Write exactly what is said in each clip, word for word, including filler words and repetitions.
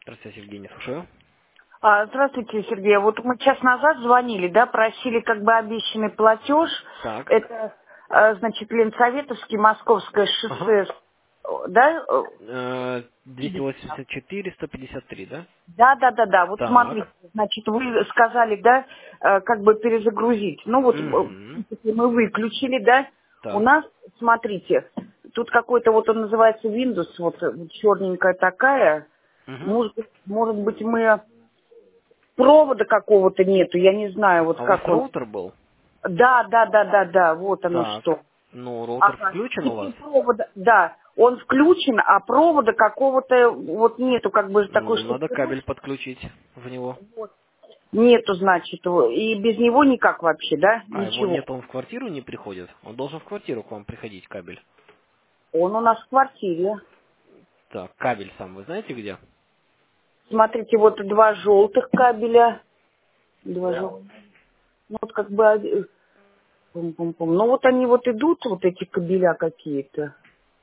Здравствуйте, Евгений, слушаю. А, Здравствуйте, Сергей. Вот мы час назад звонили, да, просили как бы обещанный платеж. Так. Это, а, значит, Ленсоветовский, Московское Ага. шоссе, да? Э, двести восемьдесят четыре сто пятьдесят три, да? Да, да, да, да. Вот смотрите, Так. значит, вы сказали, да, э, как бы перезагрузить. Ну вот, э, в Угу. принципе, мы выключили, да. У Так. нас, смотрите, тут какой-то вот он называется Windows, вот, э, вот черненькая такая. Угу. Может, быть, может быть, мы провода какого-то нету, я не знаю, вот А у вас как он. роутер был? Да, да, да, да, да, вот оно Так. что. Ну, роутер Ага. включен у И вас? провода, да, он включен, а провода какого-то вот нету, как бы такой, Ну, что надо кабель подключить в него. нету, значит, его. И без него никак вообще, да, А его ничего. нет, он в квартиру не приходит? Он должен в квартиру к вам приходить, кабель. Он у нас в квартире. Так, кабель сам вы знаете где? Смотрите, вот два желтых кабеля. Два желтых. Ну, вот как бы... один- пум-пум-пум. Ну, вот они вот идут, вот эти кабеля какие-то.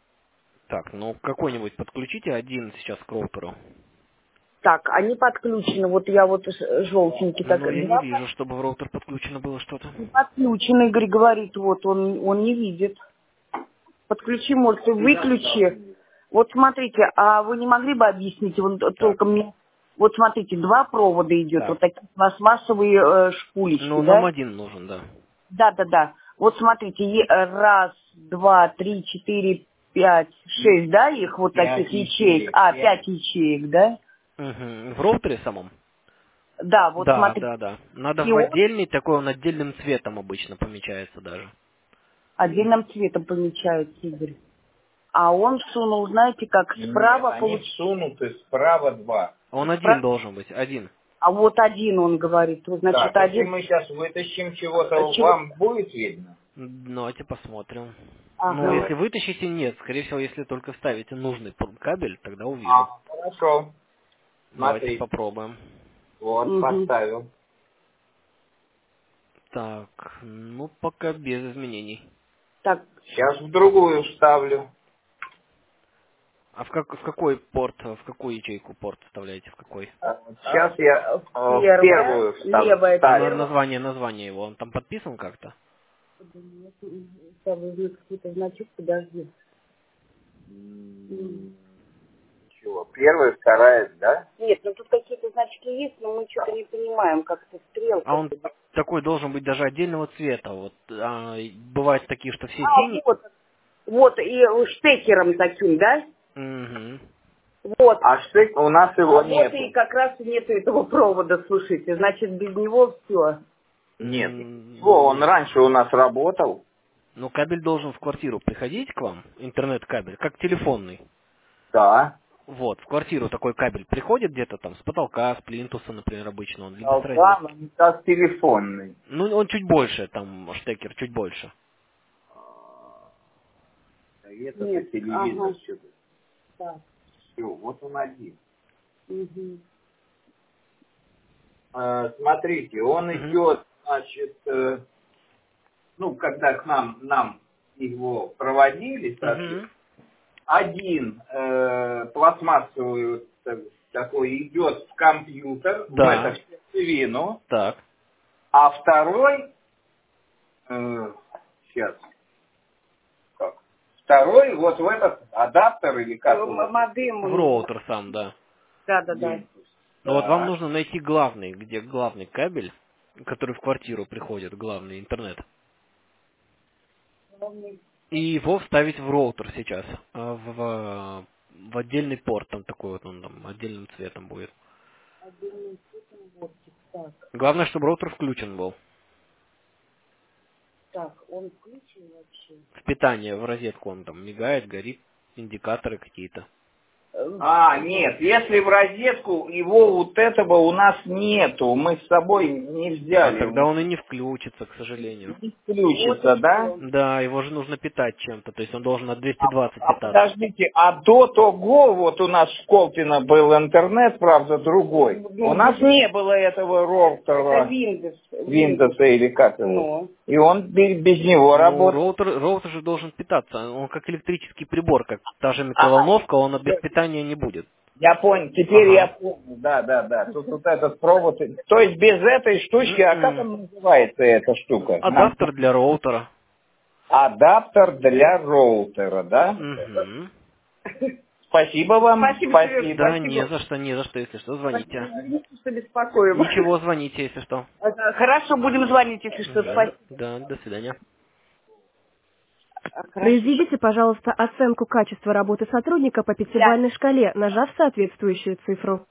Так, ну какой-нибудь подключите один сейчас к роутеру. Так, они подключены. Вот я вот ж- желтенький так. Но я не Два вижу, чтобы в роутер подключено было что-то. не подключены, Игорь говорит, вот он, он не видит. Подключи, может, и выключи. Вот смотрите, а вы не могли бы объяснить, вот Так, только мне, вот смотрите, два провода идет, вот так. такие пластмассовые э, шпулечки, Ну, нам да? один нужен, да. Да, да, да. Вот смотрите, е- э, раз, два, три, четыре, пять, шесть, да, их вот Пять таких ячеек. ячеек, А, пять. пять ячеек, да? Угу. В роутере самом? Да, вот Да, смотрите. да, да. Надо И в он отдельный, такой он отдельным цветом обычно помечается даже. отдельным цветом помечается, Игорь. А он сунул, знаете, как Нет, справа они получилось. всунуты справа два. Он один должен быть, один. А вот один, он говорит. Вот, значит, Так, если один. мы сейчас вытащим чего-то, Чего? вам будет видно? М, Давайте посмотрим. Ну, Ага. если Давай. вытащите, нет. Скорее всего, если только вставите нужный п- кабель, тогда увижу. А, хорошо. Давайте Смотри. попробуем. Вот, Угу. поставил. Так, ну, пока без изменений. Так, Сейчас в другую вставлю. А в, как, в какой порт, в какую ячейку порт вставляете, в какой? Сейчас я в э, в первое, первую встав- левое А на вставил. первое. название, название его, он там подписан как-то? Там возник какой-то значок, подожди. М, Чего? Первая, вторая, да? Нет, ну тут какие-то значки есть, но мы что-то не понимаем, как-то А стрелка. он такой должен быть даже отдельного цвета. Вот а, и бывают такие, что все А, синие. вот, вот, и штекером таким, да? Угу. Вот. А штык у нас А его вот и нету. как раз нету этого провода, слушайте. Значит, без него все. Нет. Во, он раньше у нас работал. Ну, кабель должен в квартиру приходить к вам, интернет-кабель, как телефонный. Да. Вот, в квартиру такой кабель приходит где-то там с потолка, с плинтуса, например, обычно он, либо с Толкан, розетки. он как телефонный. Ну, он чуть больше, там, штекер чуть больше. А это Нет, телевизор ага. что-то. Так. Все, вот он один. Угу. Э, смотрите, он Угу. идет, значит, э, ну, когда к нам, нам его проводили, соответственно, Угу. один э, пластмассовый вот, так- такой идет в компьютер, в это Да. в сердцевину, Так. а второй, э, сейчас, как, второй вот в этот адаптер или как его? Модем. В роутер сам, да. Да, да, да. Винтус. Но вот вам Так. нужно найти главный, где главный кабель, который в квартиру приходит, главный интернет. И его вставить в роутер сейчас, а, в, в отдельный порт, там такой вот он там отдельным цветом будет. Так, Главное, чтобы роутер включен был. так, он включен вообще? В питание, в розетку он там мигает, горит, индикаторы какие-то. А, нет, если в розетку, его вот этого у нас нету, мы с собой не А взяли. тогда он и не включится, к сожалению. Не включится, да? Да, его же нужно питать чем-то, то есть он должен на двести А, двадцать а питаться. подождите, а до того, вот у нас в Колпино был интернет, правда, другой. У нас не было этого роутера, Windows. Windows или как его. Ну. И он без, без него Ну, работал. роутер, роутер же должен питаться. Он как электрический прибор, как та же А, микроволновка, он без питания не будет. Я понял, теперь Ага. я помню, да, да, да. Тут вот этот провод. То есть без этой штучки, а как он называется, эта штука? Адаптер Нам- для роутера. Адаптер для роутера, да? Угу. Спасибо вам. Спасибо, Сереж, Да, спасибо. не за что, не за что, если что, звоните. Извините, что беспокоим. Ничего, звоните, если что. Ага, хорошо, будем звонить, если что. Мгм. Спасибо. Да, до свидания. А, хорошо. Произведите, пожалуйста, оценку качества работы сотрудника по пятибалльной шкале, нажав соответствующую цифру.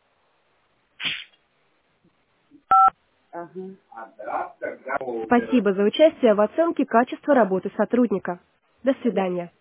Ага. Спасибо за участие в оценке качества работы сотрудника. До свидания.